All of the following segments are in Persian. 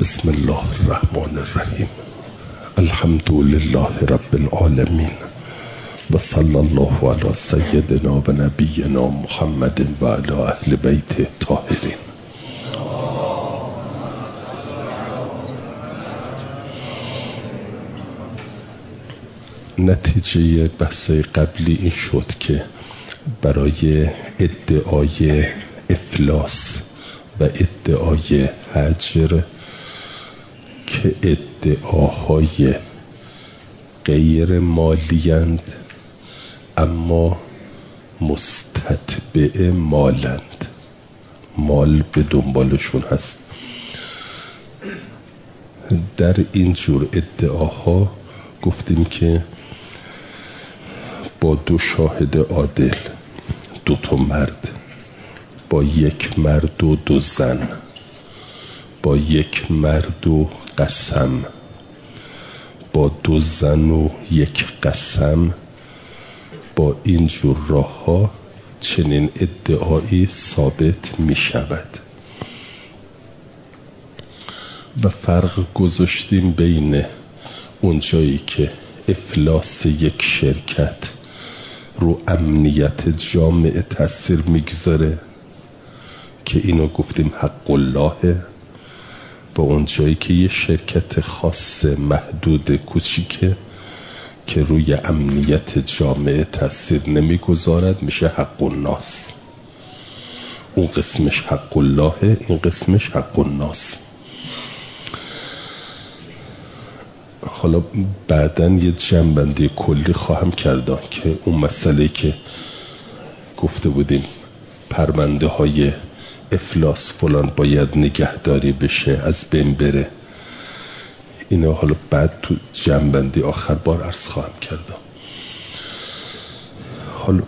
بسم الله الرحمن الرحیم. الحمد لله رب العالمین و صلی الله علی سیدنا و نبینا محمد و علی اهل بیت الطاهرین. نتیجه بحث قبلی این شد که برای ادعای افلاس و ادعای هجر که ادعاهای غیر مالیند اما مستتبع مالند، مال به دنبالشون هست. در این جور ادعاها گفتیم که با دو شاهد عادل، دو تا مرد، با یک مرد و دو زن، با یک مرد و قسم، با دو زن و یک قسم، با این جور راه ها چنین ادعایی ثابت می شود. و فرق گذاشتیم بین اون جایی که افلاس یک شرکت رو امنیت جامعه تأثیر میگذاره که اینو گفتیم حق الله، با اون جایی که یه شرکت خاص محدود کوچیکه که روی امنیت جامعه تأثیر نمیگذارد میشه حق الناس. اون قسمش حق الله، این قسمش حق الناس. حالا بعداً یه جنبندی کلی خواهم کردن که اون مسئله که گفته بودیم پرونده های افلاس فلان باید نگهداری بشه، از بین بره، اینو حالا بعد تو جنبندی آخر بار عرض خواهم کردم. حالا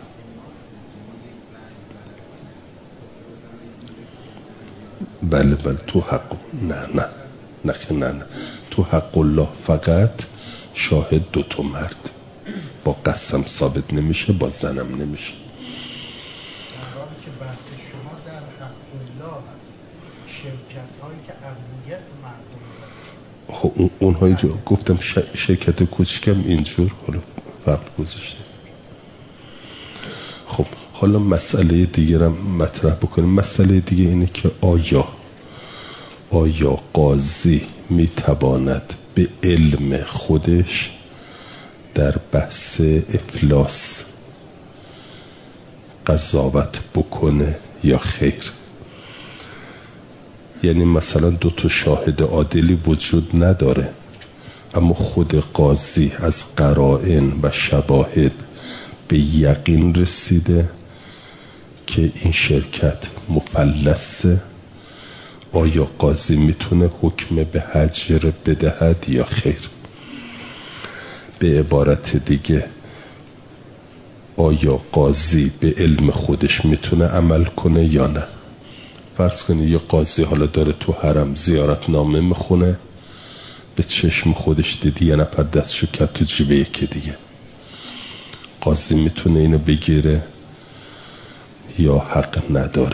بله تو حق نه تو حق الله فقط شاهد دو تا مرد، با قسم ثابت نمیشه، با زنم نمیشه. که بحث شما در حق الله هست، شرکت هایی که امنیت مردم، خب اونهایی جو گفتم شرکت کوچکم اینجور حالا فرق گذاشته. خب حالا مسئله دیگه رو مطرح بکنیم. مسئله دیگه اینه که آیا قاضی میتواند به علم خودش در بحث افلاس قضاوت بکنه یا خیر؟ یعنی مثلا دو تا شاهد عادلی وجود نداره اما خود قاضی از قرائن و شواهد به یقین رسیده که این شرکت مفلسه. آیا قاضی میتونه حکم به هجر بدهد یا خیر؟ به عبارت دیگه آیا قاضی به علم خودش میتونه عمل کنه یا نه؟ فرض کنید یه قاضی حالا داره تو حرم زیارت نامه میخونه، به چشم خودش دیدی یه نفر دستشو کرد تو جیب یکی دیگه، قاضی میتونه اینو بگیره یا حق نداره؟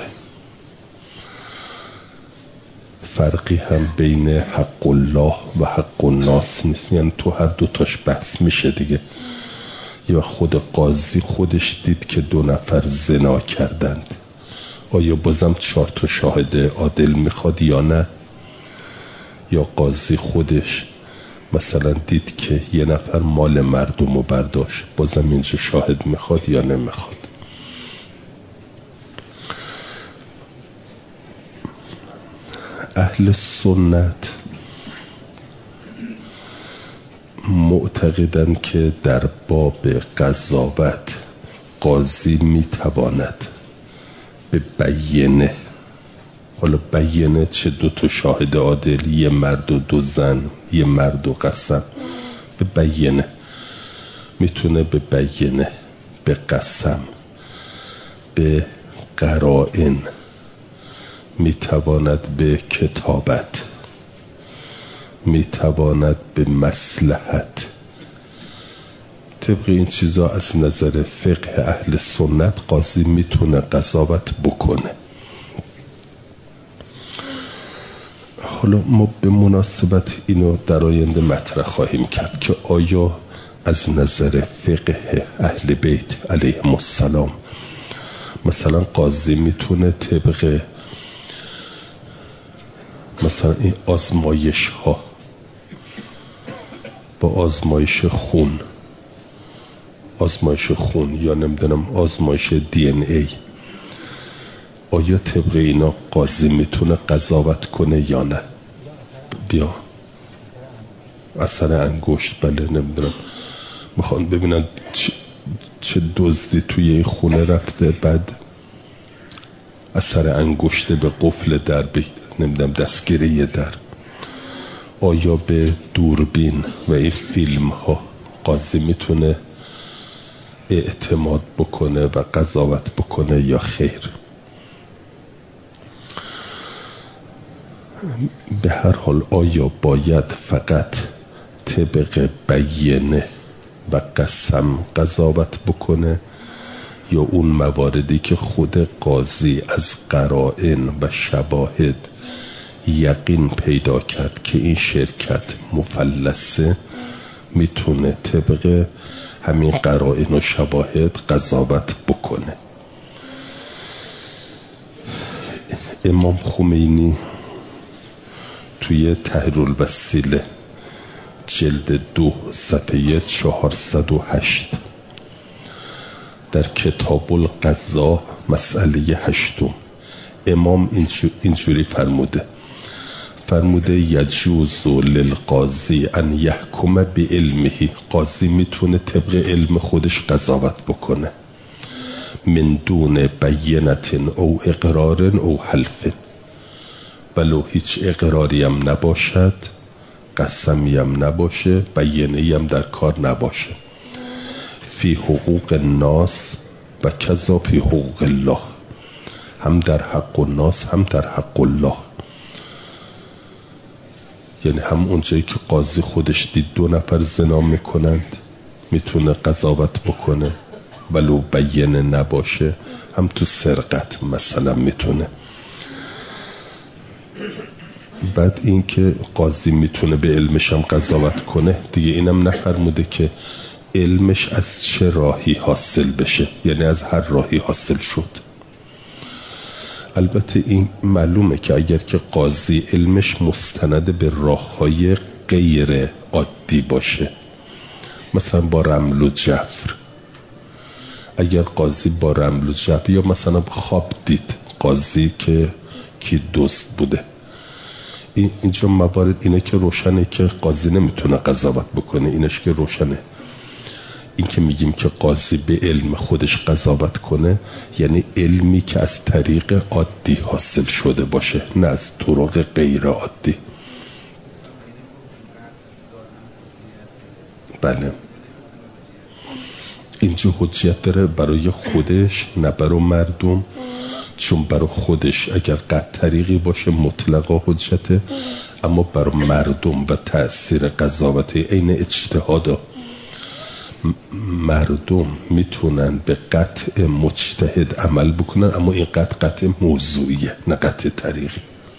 فرقی هم بین حق الله و حق الناس نیست، یعنی تو هر دوتاش بحث میشه دیگه. یا خود قاضی خودش دید که دو نفر زنا کردند، آیا بازم 4 تا شاهد عادل میخواد یا نه؟ یا قاضی خودش مثلا دید که یه نفر مال مردم رو برداشت، بازم اینجا شاهد میخواد یا نمیخواد؟ اهل سنت معتقدند که در باب قضاوت قاضی میتواند به بیینه، حالا بیینه چه دو تا شاهد عادل، یه مرد و دو زن، یه مرد و قسم، به بیینه میتونه، به بیینه، به قسم، به قرائن، میتواند به کتابت، میتواند به مصلحت. طبق این چیزا از نظر فقه اهل سنت قاضی میتونه قضاوت بکنه. حالا ما به مناسبت اینو در آینده مطرح خواهیم کرد که آیا از نظر فقه اهل بیت علیهم السلام مثلا قاضی میتونه طبق مثلا این آزمایش ها با آزمایش خون یا نمیدونم آزمایش DNA آیا طبق اینا قاضی میتونه قضاوت کنه یا نه؟ بیا اثر انگشت، بله نمیدونم میخوان ببینن چه دزدی توی این خونه رفته، بعد اثر انگشت به قفل در نمیدونم دستگیره در. آیا به دوربین و این فیلم ها قاضی میتونه اعتماد بکنه و قضاوت بکنه یا خیر؟ به هر حال آیا باید فقط طبق بیینه و قسم قضاوت بکنه یا اون مواردی که خود قاضی از قرائن و شواهد یقین پیدا کرد که این شرکت مفلسه میتونه طبق همین قرائن و شواهد قضاوت بکنه؟ امام خمینی توی تحریرالوسیله جلد 2 صفحه 408 در کتاب القضا مسئله 8 امام اینجوری فرموده یجوز للقاضی ان یحکم بعلمه، قاضی میتونه طبق علم خودش قضاوت بکنه، من دون بینت او اقرار او حلف، ولو هیچ اقراری هم نباشد، قسمی هم نباشه، بیانه‌ای هم در کار نباشه، فی حقوق الناس و کذا فی حقوق الله، هم در حق الناس هم در حق الله. یعنی هم اونجایی که قاضی خودش دید 2 نفر زنا میکنند میتونه قضاوت بکنه ولو بیانه نباشه، هم تو سرقت مثلا میتونه. بعد این که قاضی میتونه به علمش هم قضاوت کنه دیگه اینم نفرموده که علمش از چه راهی حاصل بشه، یعنی از هر راهی حاصل شد. البته این معلومه که اگر که قاضی علمش مستند به راههای غیر عادی باشه، مثلا با رمل و جفر، اگر قاضی با رمل و جفر یا مثلا خواب دید قاضی که کی دزد بوده، اینجا موارد اینه که روشنه که قاضی نمیتونه قضاوت بکنه، اینش که روشنه. این که میگیم که قاضی به علم خودش قضاوت کنه یعنی علمی که از طریق عادی حاصل شده باشه، نه از طرق غیر عادی. بله اینجا حجت داره برای خودش نه برای مردم، چون برای خودش اگر قطع طریقی باشه مطلقا حجته، اما برای مردم و تأثیر قضاوت عین اجتهادا مردم میتونن به قطع مجتهد عمل بکنن، اما این قطع موضوعیه نه قطع طریقی.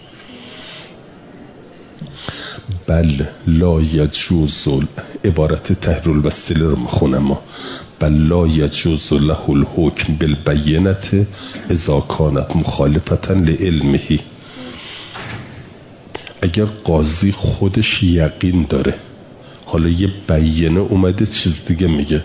بل لا یجوز، عبارت تحریرالوسیله رو میخونم ما، بل لا یجوز له الحکم بالبینة اذا کانت مخالفة لعلمه. اگر قاضی خودش یقین داره، حالا یه بیانه اومده چیز دیگه میگه،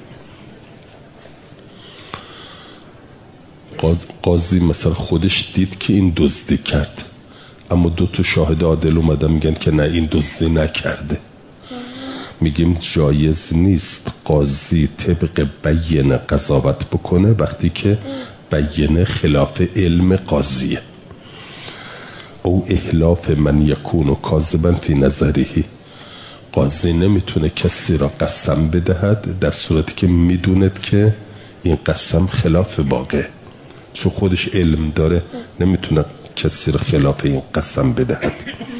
قاضی مثلا خودش دید که این دزدی کرد، اما 2 شاهد عادل اومدن میگن که نه این دزدی نکرده، میگیم جایز نیست قاضی طبق بیانه قضاوت بکنه وقتی که بیانه خلاف علم قاضیه. او احلاف من یکون کاذبا فی نظره، قاضی نمیتونه کسی را قسم بدهد در صورتی که میدوند که این قسم خلاف واقع، چون خودش علم داره نمیتونه کسی را خلاف این قسم بدهد.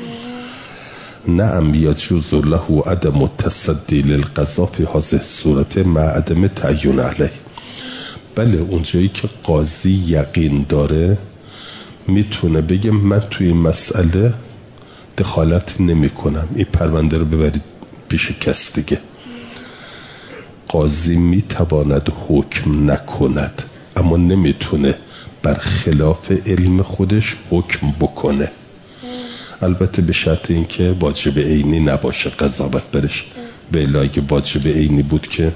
نعم یجوز له عدم التصدی للقضا فی هذه الصورت مع عدم تعیین علیه. بله اونجایی که قاضی یقین داره میتونه بگه من توی این مسئله دخالت نمی کنم، این پرونده رو ببرید پیش کس دیگه. قاضی می تواند حکم نکند اما نمیتونه بر خلاف علم خودش حکم بکنه، البته به شرط اینکه واجب عینی نباشه قضاوت برش، به الا اگه واجب عینی بود که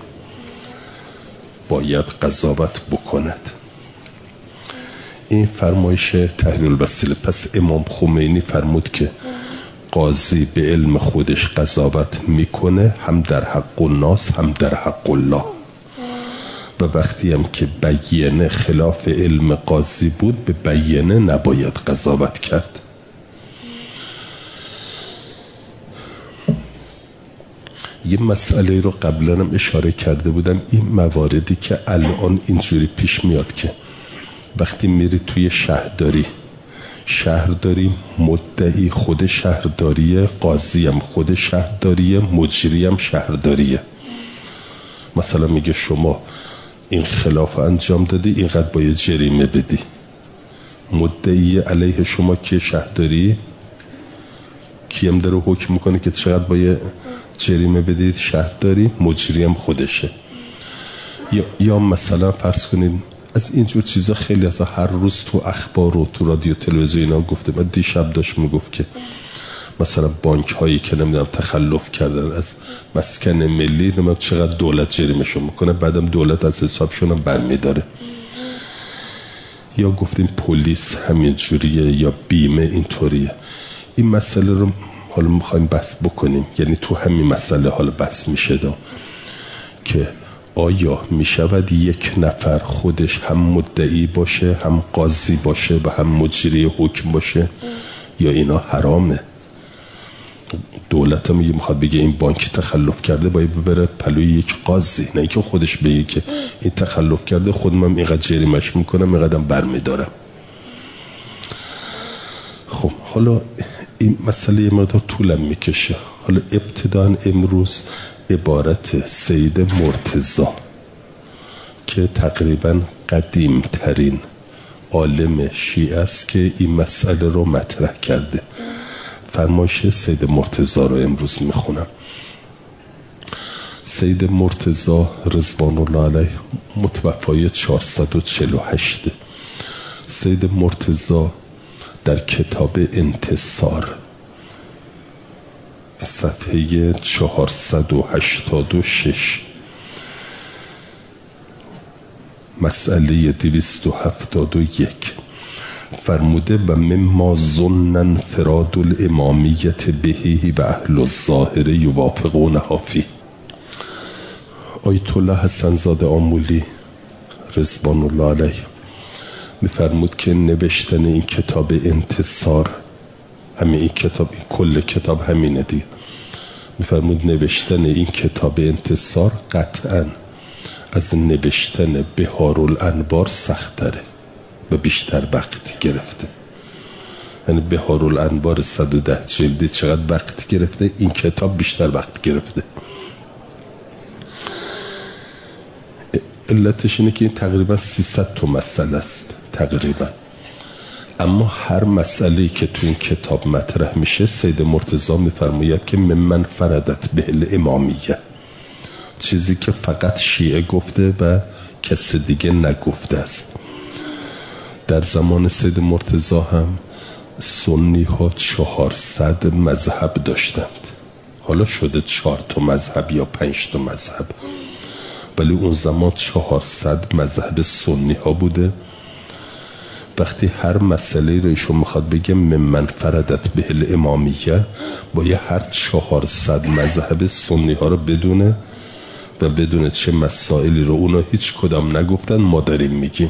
باید قضاوت بکند. این فرمایش تحریر الوسیله. پس امام خمینی فرمود که قاضی به علم خودش قضاوت میکنه، هم در حق الناس هم در حق الله، و وقتی هم که بیانه خلاف علم قاضی بود به بیانه نباید قضاوت کرد. یه مسئله رو قبلا هم اشاره کرده بودم، این مواردی که الان اینجوری پیش میاد که وقتی میری توی شهرداری مدعی خود شهرداریه، قاضی هم خود شهرداریه، مجری هم شهرداریه. مثلا میگه شما این خلاف انجام دادی، اینقدر باید جریمه بدی. مدعی علیه شما که شهرداری کیم داره حکم میکنه که چقدر باید جریمه بدید؟ شهرداری. مجری هم خودشه. یا مثلا فرض کنید از اینجور چیزا خیلی از هر روز تو اخبار و تو رادیو تلویزیون ها گفته. من دیشب داشت میگفت که مثلا بانک هایی که نمیدونم تخلف کردن از مسکن ملی، نمیدونم چقدر دولت جریمهشون میکنه، بعدم دولت از حسابشون هم برمیداره. یا گفتیم پلیس همینجوریه، یا بیمه اینطوریه. این مسئله رو حالا میخوایم بحث بکنیم، یعنی تو همین مسئله حالا بحث میشه که آیا میشود یک نفر خودش هم مدعی باشه، هم قاضی باشه و هم مجری حکم باشه، یا اینا حرامه؟ دولت هم میخواد بگه این بانک تخلف کرده، باید ببره پلوی یک قاضی، نه اینکه خودش بگه که این تخلف کرده، خودم هم اینقدر جریمش میکنم، اینقدر برمیدارم. خب حالا این مسئله یه مقدار طولم میکشه. حالا ابتداً امروز عبارت سید مرتضی که تقریباً قدیم ترین عالم شیعه است که این مسئله رو مطرح کرده، فرمایش سید مرتضی رو امروز میخونم. سید مرتضی رضوان الله علیه متوفای 448. سید مرتضی در کتاب انتصار صفحه 486 مسئله 271 فرموده و مما ظن انفراد الامامیت بهی و اهل الظاهر یوافقونها فی. آیت الله حسن زاده آمولی رضوان الله علیه میفرمود که نوشتن این کتاب انتصار، همین این کتاب، این کل کتاب همینه دیگه، میفرمود نوشتن این کتاب انتصار قطعاً از نوشتن بهارالانوار سخت‌تره و بیشتر وقت گرفته. یعنی بهارالانوار 110 جلدی چقدر وقت گرفته، این کتاب بیشتر وقت گرفته. علتش اینه که این تقریبا 300 تا مسئله است تقریبا، اما هر مسئله‌ای که تو این کتاب مطرح میشه سید مرتضی میفرماید که ممن فردت به الامامیه، چیزی که فقط شیعه گفته و کس دیگه نگفته است. در زمان سید مرتضی هم سنی ها 400 مذهب داشتند، حالا شده 4 تا مذهب یا 5 تا مذهب، ولی اون زمان 400 مذهب سنی ها بوده. وقتی هر مسئله رو ایشون میخواد بگه ممن فردت به الامامیه، باید هر 400 مذهب سنی ها رو بدونه و بدونه چه مسائلی رو اونا هیچ کدام نگفتن ما داریم میگیم.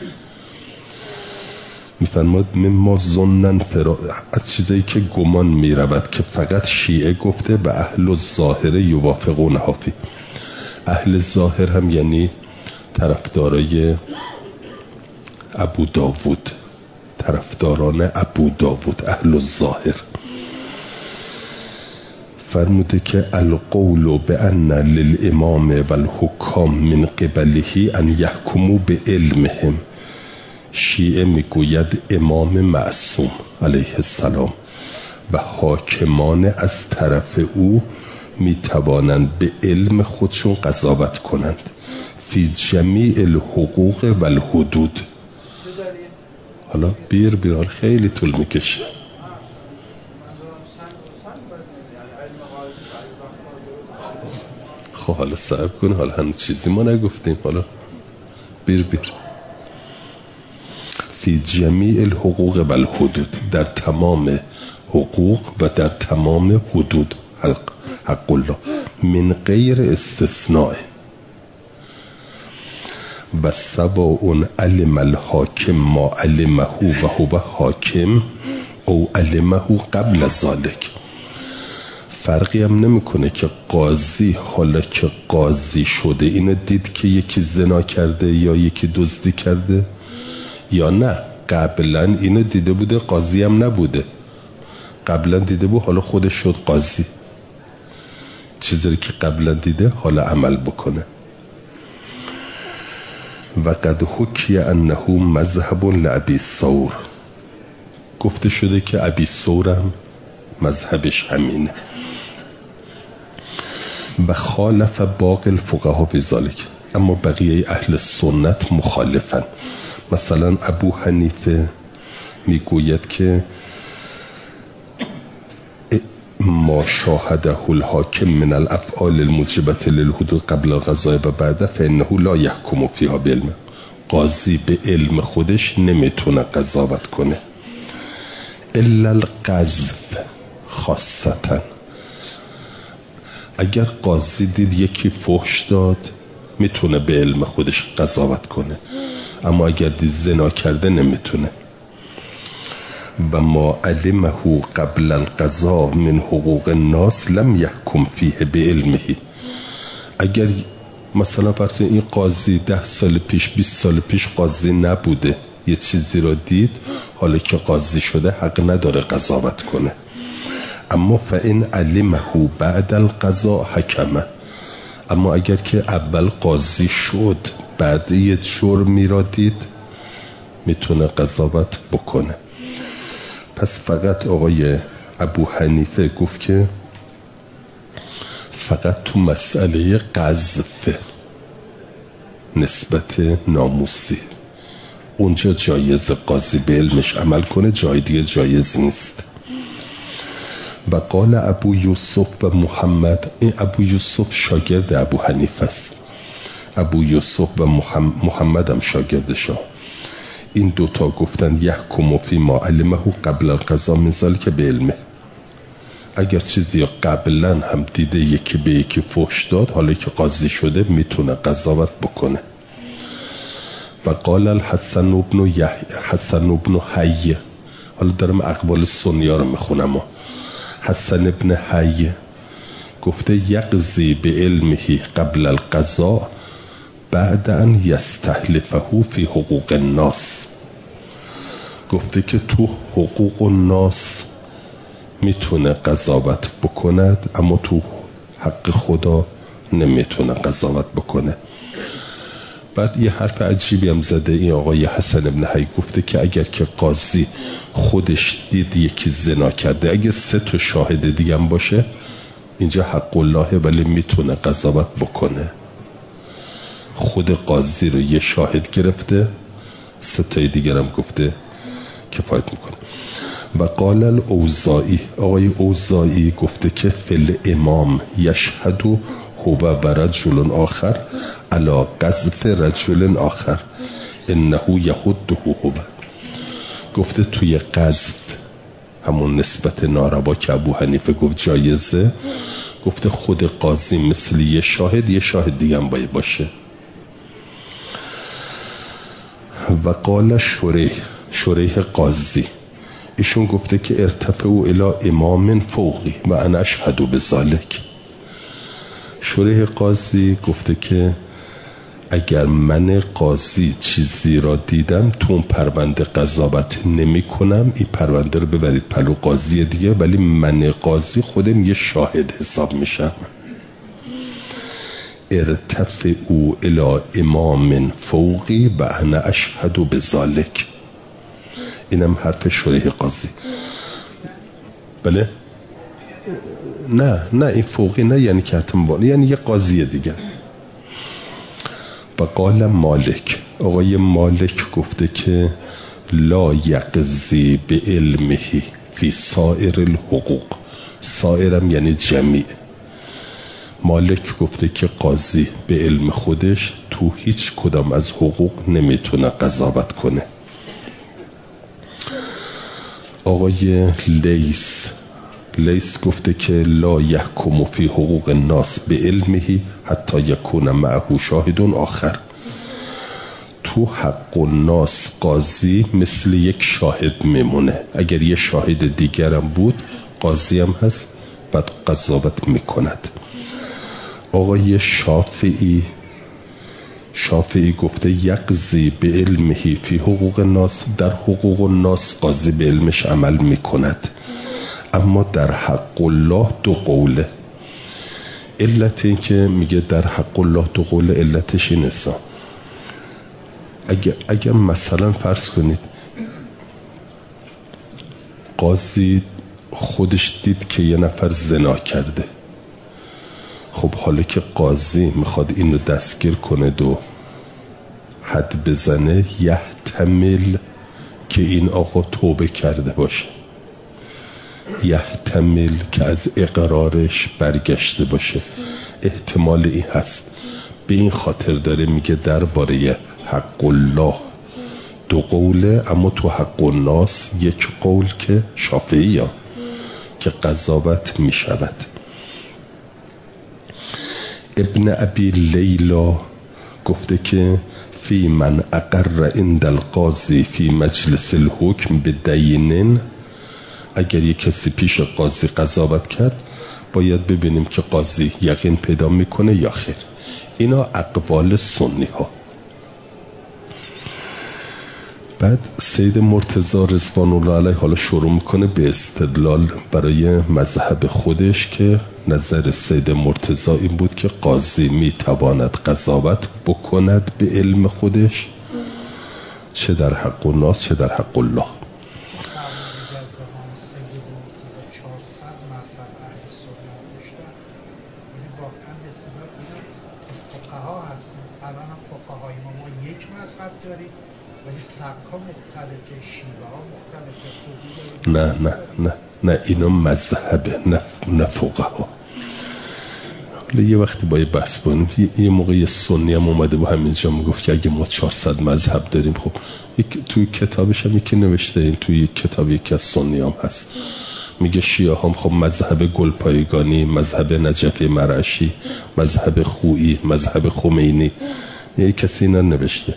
میفرماد مما ظنن از چیزایی که گمان میرود که فقط شیعه گفته و اهل الظاهر یوافقونها فی. اهل ظاهر هم یعنی طرفدارای ابو داوود، طرفداران ابو داوود، اهل الظاهر. فرموده که القول بان للامام والحکام من قبله ان یحکموا بعلمهم. شیعه میگوید امام معصوم علیه السلام و حاکمان از طرف او می توانند به علم خودشون قضاوت کنند فی جمیع الحقوق و الحدود. حالا بیر خیلی طول میکشه. خب حالا صبر کن، حالا هنوز چیزی ما نگفتیم. حالا بیر فی جمیع الحقوق و الحدود، در تمام حقوق و در تمام حدود، حق الله من غیر استثناء. و سواء علم الحاکم ما علمه و هو حاکم او علمه قبل ذلك. فرقی هم نمیکنه که قاضی حالا که قاضی شده اینو دید که یکی زنا کرده یا یکی دزدی کرده یا نه، قبلا اینو دیده بوده، قاضی هم نبوده، قبلا دیده بود حالا خودش شد قاضی. چیزی که قبلا دیده حالا عمل بکنه. و قد حکی انه مذهب لابی ثور، گفته شده که ابی ثور هم مذهبش همینه. و خالف باقی الفقها فی ذلک، اما بقیه اهل سنت مخالفن. مثلا ابو حنیفه میگوید که ما شاهده الحاکم من الافعال الموجبه للحدود قبل القضاء و بعد فانه لا يحكم فيها بعلم. قاضی به علم خودش نمیتونه قضاوت کنه. الا القذف خاصتا، اگر قاضی دید یکی فحش داد میتونه به علم خودش قضاوت کنه، اما اگر دید زنا کرده نمیتونه. و ما علمه قبل القضاء من حقوق الناس لم يحكم فيه بعلمه. اگر مثلا فرض این قاضی 10 سال پیش 20 سال پیش قاضی نبوده، یه چیزی رو دید، حالا که قاضی شده حق نداره قضاوت کنه. اما فإن علمه بعد القضاء حکمه، اما اگر که اول قاضی شد بعد یه جرمی را دید میتونه قضاوت بکنه. پس فقط آقای ابو حنیفه گفت که فقط تو مسئله قذف نسبت ناموسی اونجا جایز قاضی به علمش عمل کنه، جای دیگه جایز نیست. و قال ابو یوسف و محمد، این ابو یوسف شاگرد ابو حنیفه است، ابو یوسف و محمد هم شاگردشا. این دوتا گفتن یحکم فی ما علمه قبل القضاء من ذلک به علمه. اگر چیزی قبلا هم دیده یکی به یکی فحش داد، حالا که قاضی شده میتونه قضاوت بکنه. و قال الحسن ابن حی، حالا دارم اقوال سنیا رو میخونم. حسن ابن حی گفته یقضی به علمه قبل القضاء بعد ان یستحلفه فی حقوق الناس. گفته که تو حقوق الناس میتونه قضاوت بکند، اما تو حق خدا نمیتونه قضاوت بکنه. بعد یه حرف عجیبی هم زده این آقای حسن ابن حی، گفته که اگر که قاضی خودش دید یکی زنا کرده، اگه 3 تا شاهد دیگه هم باشه اینجا حق الله، ولی میتونه قضاوت بکنه. خود قاضی رو یه شاهد گرفته، 3 تای دیگر هم گفته کفایت میکنه. و قال الاوزاعی، آقای اوزاعی گفته که فل امام یشهد هو و رجل آخر علی قذف رجل آخر انه یحده هو. گفته توی قذف همون نسبت ناروا که ابو حنیفه گفت جایزه، گفته خود قاضی مثل یه شاهد دیگه هم باید باشه. و قال شریح قاضی، ایشون گفته که ارتفعوا الی امام فوقی و انا اشهد بذلک. شریح قاضی گفته که اگر من قاضی چیزی را دیدم تو اون پرونده قضاوت نمی کنم، این پرونده رو ببرید پلو قاضی دیگه، ولی من قاضی خودم یه شاهد حساب میشم. ارتفعوا الی امام فوقی و انا اشهد بذلک. اینم حرف شریح قاضی. بله؟ نه این فوقی نه، یعنی که حتم یعنی یه قاضی دیگه. و قال مالک، آقای مالک گفته که لا یقضی به علمه فی سائر الحقوق، سائرم یعنی جمیع. مالک گفته که قاضی به علم خودش تو هیچ کدام از حقوق نمیتونه قضاوت کنه. آقای لیس گفته که لا یحکم فی حقوق الناس به علمه حتی یکون معه شاهد آخر. تو حق الناس قاضی مثل یک شاهد میمونه، اگر یه شاهد دیگرم بود قاضی هم هست، بعد قضاوت میکند. آقای شافعی گفته یقضی به علمه فی حقوق الناس، در حقوق الناس قاضی به علمش عمل میکند، اما در حق الله دو قوله. علت این که میگه در حق الله دو قوله، علتش این است اگر مثلا فرض کنید قاضی خودش دید که یه نفر زنا کرده، خب حالا که قاضی میخواد اینو دستگیر کنه و حد بزنه، یحتمل که این آقا توبه کرده باشه، یحتمل که از اقرارش برگشته باشه، احتمال این هست. به این خاطر داره میگه درباره حق الله دو قوله، اما تو حق الناس یک قول که شافعی ها که قضاوت میشود. ابن ابی لیلا گفته که فی من اقر عند القاضی فی مجلس الحکم بدینن، اگر یک کسی پیش قاضی قضاوت کرد باید ببینیم که قاضی یقین پیدا میکنه یا خیر. اینا اقوال سنی ها. بعد سید مرتضی رضوان الله علیه حالا شروع میکنه به استدلال برای مذهب خودش که نظر سید مرتضی این بود که قاضی میتواند قضاوت بکند به علم خودش، چه در حق الناس چه در حق الله. نه اینا مذهبه، نه فقها. یه وقتی با یه بحث بانیم، یه موقع سنی هم اومده با همینجا میگفت که اگه ما 400 مذهب داریم، خب توی کتابش هم یکی نوشته، این توی کتاب یکی از سنی هم هست، میگه شیعه هم خب مذهب گلپایگانی، مذهب نجفی مرعشی، مذهب خویی، مذهب خمینی، یه کسی اینا نوشته.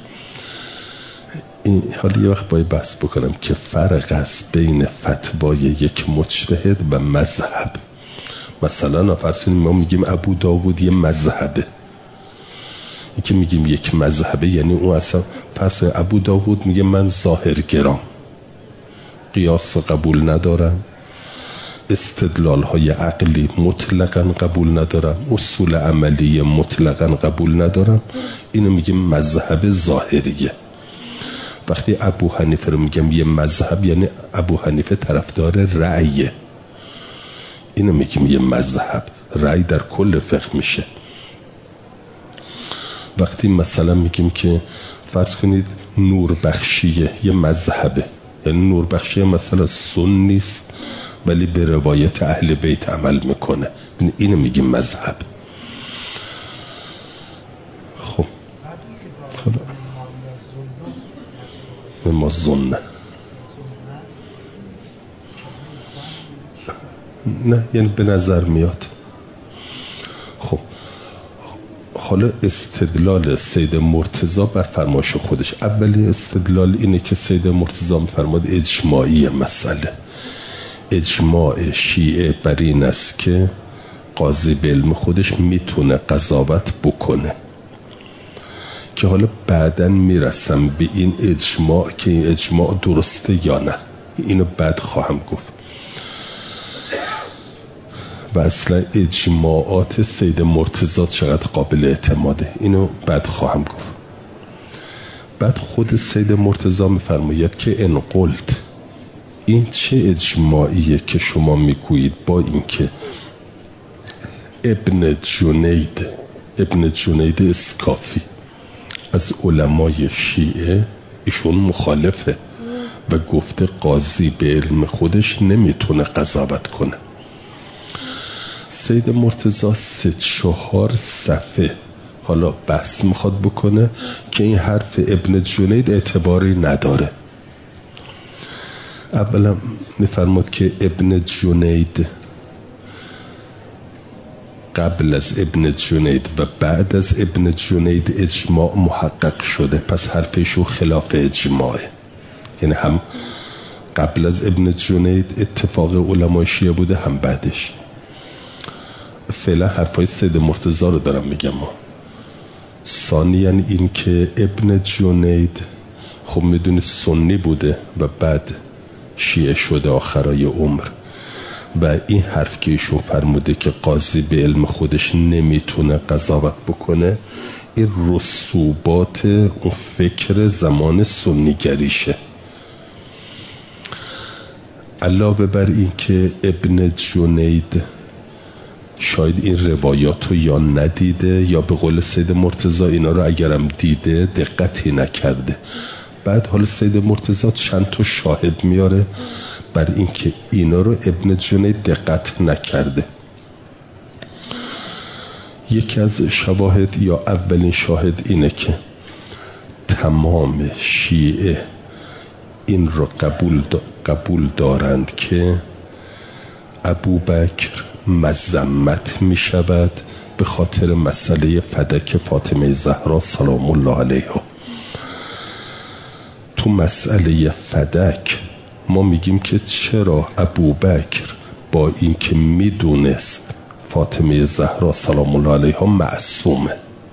حالا یه وقت باید بحث بکنم که فرق است بین فتوای یک مجتهد و مذهب. مثلا فرض کنیم ما میگیم ابو داوود یه مذهبه، این که میگیم یک مذهبه یعنی اون اصلا فرض کنیم ابو داوود میگه من ظاهرگرام، قیاس قبول ندارم، استدلال های عقلی مطلقاً قبول ندارم، اصول عملی مطلقاً قبول ندارم، اینو میگیم مذهب ظاهریه. وقتی ابو حنیفه رو میگم یه مذهب، یعنی ابو حنیفه طرفدار رأیه، اینو میگیم یه مذهب. رأی در کل فقه میشه. وقتی مثلا میگیم که فرض کنید نور بخشیه یه مذهبه، یعنی نور بخشیه مثلا سنی است ولی به روایت اهل بیت عمل میکنه، اینو میگیم مذهب. خب ما ظن نه یعنی به نظر میاد. خب حالا استدلال سید مرتضی بر فرمایش خودش، اولی استدلال اینه که سید مرتضی میفرماد اجماعی مسئله، اجماع شیعه بر این است که قاضی به علم خودش میتونه قضاوت بکنه، که حالا بعداً میرسم به این اجماع که این اجماع درسته یا نه، اینو بعد خواهم گفت. و اصلا اجماعات سید مرتضی چقدر قابل اعتماده، اینو بعد خواهم گفت. بعد خود سید مرتضی میفرماید که ان قلت، این چه اجماعیه که شما میگویید با اینکه ابن جنید اسکافی از علمای شیعه ایشون مخالفه و گفته قاضی به علم خودش نمیتونه قضاوت کنه. سید مرتضی 3-4 صفحه حالا بحث میخواد بکنه که این حرف ابن جنید اعتباری نداره. اولا میفرماد که ابن جنید قبل از ابن جنید و بعد از ابن جنید اجماع محقق شده، پس حرفشو خلاف اجماعه. یعنی هم قبل از ابن جنید اتفاق علمای شیعه بوده، هم بعدش. فعلا حرفای سید مرتضی رو دارم میگم. ثانیاً این که ابن جنید خب میدونید سنی بوده و بعد شیعه شده آخرای عمر، و این حرف که ایشون فرموده که قاضی به علم خودش نمیتونه قضاوت بکنه، این رسوبات اون فکر زمان سنیگریشه. علاوه بر این که ابن جنید شاید این روایات رو یا ندیده یا به قول سید مرتضی اینا رو اگرم دیده دقتی نکرده. بعد حالا سید مرتضی چند تا شاهد میاره بر این که اینا رو ابن جنید دقت نکرده. یکی از شواهد یا اولین شاهد اینه که تمام شیعه این رو قبول دارند که ابوبکر مذمت می شود به خاطر مسئله فدک فاطمه زهرا سلام الله علیها. تو مسئله فدک ما میگیم که چرا ابوبکر با اینکه میدونست فاطمه زهرا سلام الله علیها معصومه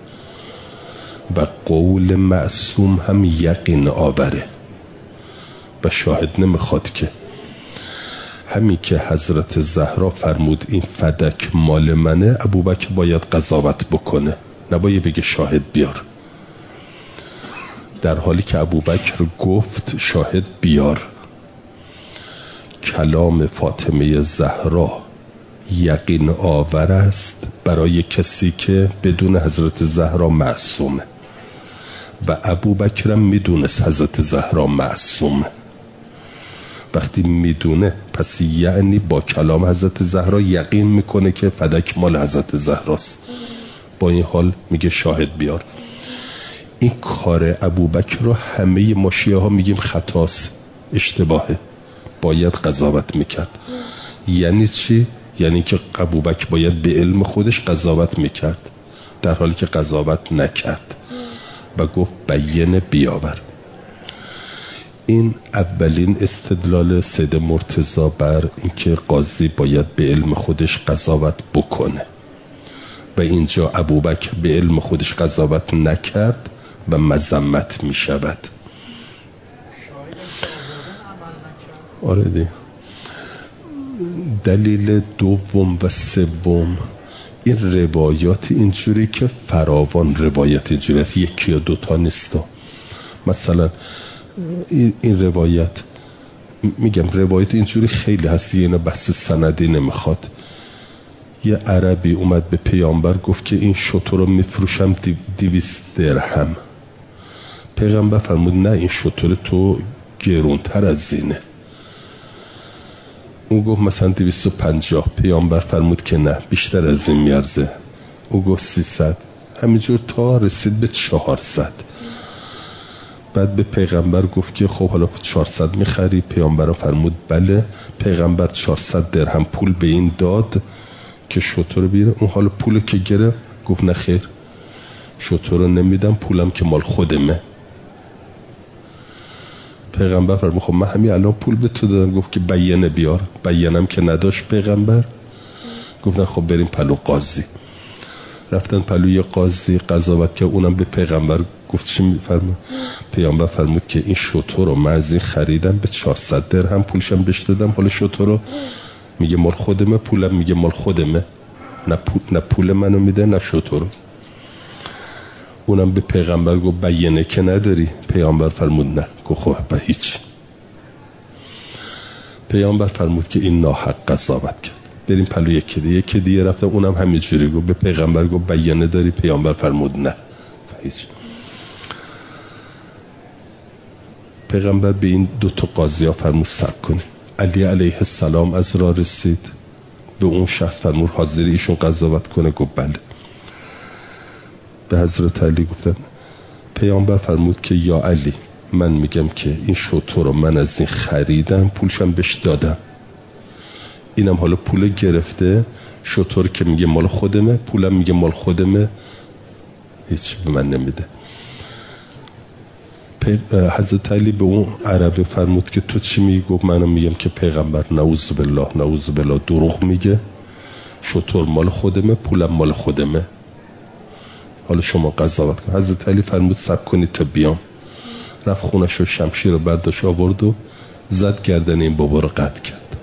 و قول معصوم هم یقین آوره و شاهد نمیخواد که همین که حضرت زهرا فرمود این فدک مال منه، ابوبکر باید قضاوت بکنه، نباید بگه شاهد بیار، در حالی که ابوبکر گفت شاهد بیار. کلام فاطمه زهرا یقین آور است برای کسی که بدون حضرت زهرا معصومه و ابوبکر هم میدونست حضرت زهرا معصومه. وقتی میدونه پس یعنی با کلام حضرت زهرا یقین میکنه که فدک مال حضرت زهراست. با این حال میگه شاهد بیار. این کار ابوبکر رو همه ما شیعه ها میگیم خطاست، اشتباهه، باید قضاوت میکرد. یعنی چی؟ یعنی که ابوبکر باید به علم خودش قضاوت میکرد، در حالی که قضاوت نکرد و گفت بیان بیاور. این اولین استدلال سید مرتضی بر اینکه قاضی باید به علم خودش قضاوت بکنه و اینجا ابوبکر به علم خودش قضاوت نکرد و مذمت می شود. آره دی. دلیل دوم و سوم این روایات اینجوری که فراوان روایت اینجوری است، یکی یا دوتا نیستا. مثلا این روایت میگم روایت اینجوری خیلی هست، اینو بحث سندی نمیخواد. یه عربی اومد به پیامبر گفت که این شتر رو میفروشم 200 درهم. پیغمبر فرمود نه، این شتر تو گرونتر از زینه. او گفت مثلا 250. پیامبر فرمود که نه، بیشتر از این میارزه. او گفت 300. همینجور تا رسید به 400. بعد به پیغمبر گفت که خب حالا 400 میخری؟ پیامبر فرمود بله. پیغمبر 400 درهم پول به این داد که شتر بیاره. اون حالا پول که گرفت گفت نه خیر، شتر رو نمیدم، پولم که مال خودمه. پیغمبر فرمود خب من همین الان پول به تو دادم. گفت که بیانه بیار. بیانم که نداشت پیغمبر. گفتن خب بریم پلو قاضی. رفتن پلوی قاضی قضاوت که اونم به پیغمبر گفت چی میفرماد؟ پیامبر فرمود که این شتر رو من از این خریدم به 400 درهم، پولشم بهش دادم، حالا شتر رو میگه مال خودمه، پولم میگه مال خودمه، نه پول منو میده نه شتر رو. اونم به پیغمبر گفت بیانه که نداری؟ پیامبر فرمود نه. گفت خب به هیچ. پیامبر فرمود که این ناحق قضاوت کرد، بریم پلو یکی دیگه رفتم، اونم همینجوری گفت. به پیغمبر گفت بیانه داری؟ پیامبر فرمود نه. هیچ. پیغمبر به این دو تا قاضی ها فرمود صبر کنید. علی علیه السلام از راه رسید، به اون شخص فرمود حاضری ایشون قضاوت کنه؟ گفت بله. به حضرت علی گفتن، پیامبر فرمود که یا علی، من میگم که این شتر رو من از این خریدم، پولشم بهش دادم، اینم حالا پول گرفته، شتر که میگه مال خودمه، پولم میگه مال خودمه، هیچ به من نمیده. حضرت علی به اون عربه فرمود که تو چی میگی؟ گفت منم میگم که پیغمبر نعوذ بالله دروغ میگه، شتر مال خودمه، پولم مال خودمه، حالا شما قضاوت کن. حضرت علی فرمود صبر کنید تا بیام. رفت خونش رو، شمشیر رو برداشت آورد و زد گردن این بابا رو قطع کرد.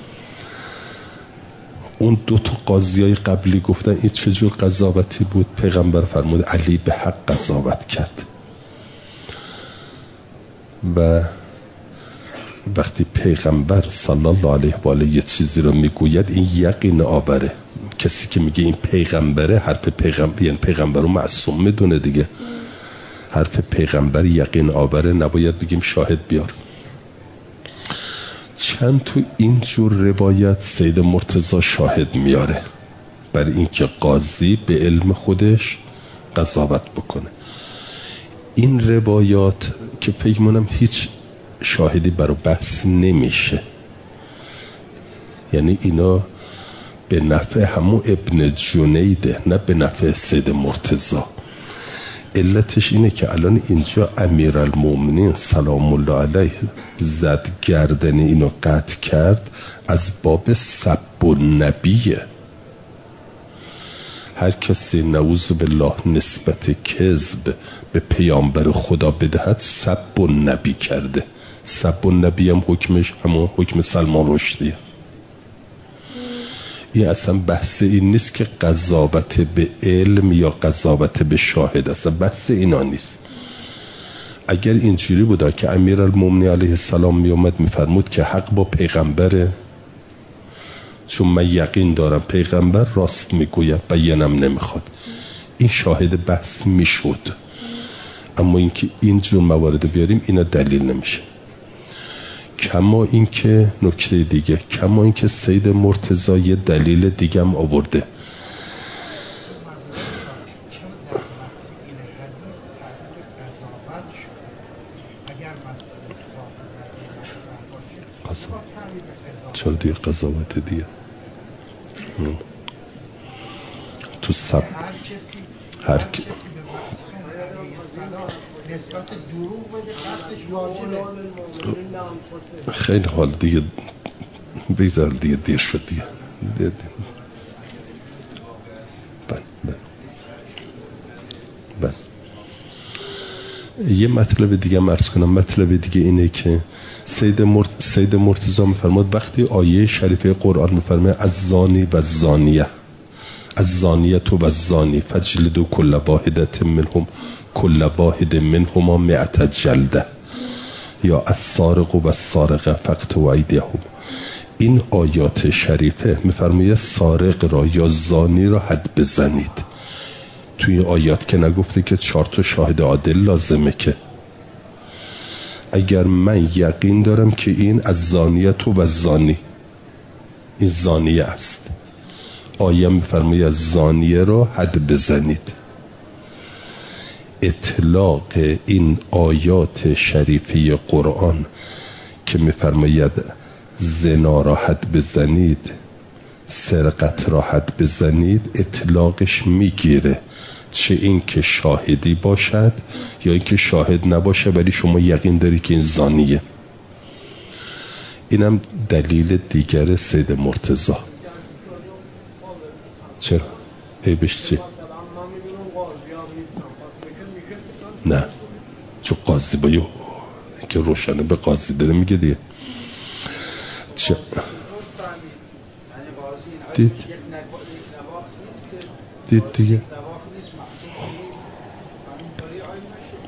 اون دو تا قاضیای قبلی گفتن این چه جور قضاوتی بود؟ پیغمبر فرمود علی به حق قضاوت کرد. و وقتی پیغمبر صلی الله علیه و آله یه چیزی رو میگوید این یقین آوره. کسی که میگه این پیغمبره، حرف پیغمبر، یعنی پیغمبر رو معصوم میدونه دیگه. حرف پیغمبر یقین آوره، نباید بگیم شاهد بیار. چند تو این جور روایت سید مرتضی شاهد میاره برای اینکه قاضی به علم خودش قضاوت بکنه. این روایات که فکر کنم هیچ شاهدی برای بحث نمیشه، یعنی اینا به نفع همون ابن جنیده، نه به نفع سید مرتضی. علتش اینه که الان اینجا امیرالمومنین سلام الله علیه زد گردن اینو قطع کرد، از باب سب النبیه. هر کسی نعوذ بالله نسبت کذب به پیامبر خدا بدهد سب النبی کرده. سب النبی هم حکمش همون حکم سلمان رشدیه. این اصلا بحث این نیست که قضاوت به علم یا قضاوت به شاهد، اصلا بحث اینا نیست. اگر اینجوری بودا که امیرالمومنین علیه السلام می اومد میفرمود که حق با پیغمبره، چون من یقین دارم پیغمبر راست میگوید، بیانم نمیخواد، این شاهد بحث میشد. اما اینکه اینجور موارد بیاریم اینا دلیل نمیشه. کما اینکه نکته دیگه، کما اینکه سید مرتضی یه دلیل دیگه هم آورده. چرا دیگه قضاوت دیگه تو سب هر کی نسبت دروغ بده قطعش واجبه. خیلی حال دیگه بگذار دیگه دیر شد دیگه. بله. یه مطلب دیگه هم عرض کنم. مطلب دیگه اینه که سید مرتضی میفرماد وقتی آیه شریفه قرآن میفرمه از زانی و زانیه، از زانیت و زانی فجلدوا کل واحدة منهم کل واحد منهما 100 جلده، یا از سارق و سارقه فقطعوا ایدیهم، این آیات شریفه میفرمایه سارق را یا زانی را حد بزنید. توی آیات که نگفته که 4 شاهد عادل لازمه که. اگر من یقین دارم که این از زانیت و زانی، این زانیه است، آیه میفرمایه از زانیه را حد بزنید. اطلاق این آیات شریفی قرآن که میفرماید زنا را حد بزنید، سرقت را حد بزنید، اطلاقش میگیره چه این که شاهدی باشد یا این که شاهد نباشه ولی شما یقین داری که این زانیه. اینم دلیل دیگر سید مرتضی. چرا؟ عیبش چی؟ نه، چون قاضی با یه که روشنه به قاضی داره میگه دیگه. دید دیگه.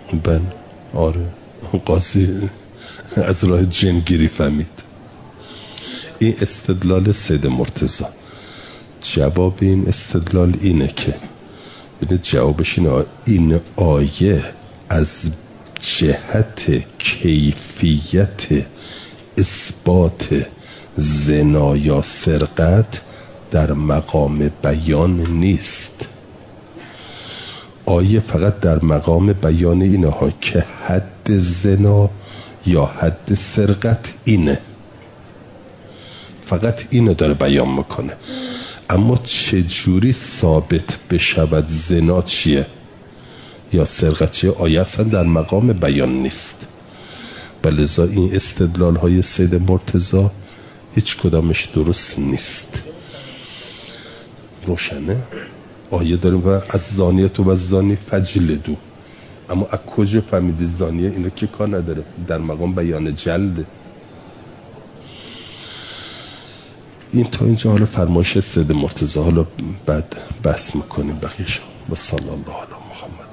آره قاضی از راه جنگیری فهمید. این استدلال سید مرتضی. جواب این استدلال اینه که ببینید جوابش اینه، این آیه از جهت کیفیت اثبات زنا یا سرقت در مقام بیان نیست. آیه فقط در مقام بیان اینه ها که حد زنا یا حد سرقت اینه، فقط اینو داره بیان میکنه. اما چجوری ثابت بشود زنا چیه یا سرقت چیه، آیه اصلا در مقام بیان نیست. بلذا این استدلال های سید مرتضی هیچ کدامش درست نیست. روشنه؟ آیه داریم و از زانیت و از زانی فجلدو، اما از کجا فهمیدی زانیه؟ اینو که کار نداره، در مقام بیان جلده. این تا اینجا حالا فرمایش سید مرتضی، حالا بعد بحث میکنیم بقیه‌شو. و صلی الله علی محمد.